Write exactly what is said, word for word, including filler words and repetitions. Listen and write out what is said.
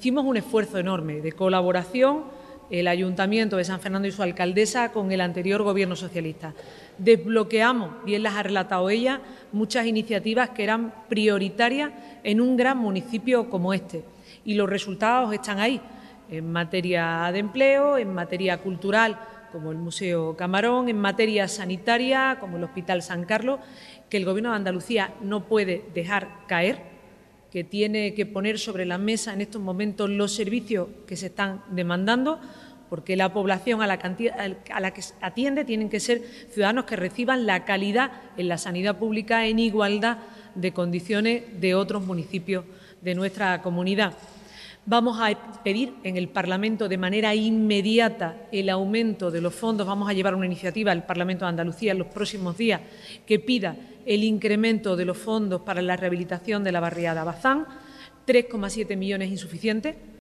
hicimos un esfuerzo enorme de colaboración, el Ayuntamiento de San Fernando y su alcaldesa, con el anterior Gobierno socialista. Desbloqueamos, bien las ha relatado ella, muchas iniciativas que eran prioritarias en un gran municipio como este. Y los resultados están ahí, en materia de empleo, en materia cultural, como el Museo Camarón, en materia sanitaria, como el Hospital San Carlos, que el Gobierno de Andalucía no puede dejar caer, que tiene que poner sobre la mesa en estos momentos los servicios que se están demandando, porque la población a la, cantidad, a la que atiende tienen que ser ciudadanos que reciban la calidad en la sanidad pública en igualdad de condiciones de otros municipios de nuestra comunidad. Vamos a pedir en el Parlamento de manera inmediata el aumento de los fondos. Vamos a llevar una iniciativa al Parlamento de Andalucía en los próximos días que pida el incremento de los fondos para la rehabilitación de la barriada Bazán. tres coma siete millones insuficientes.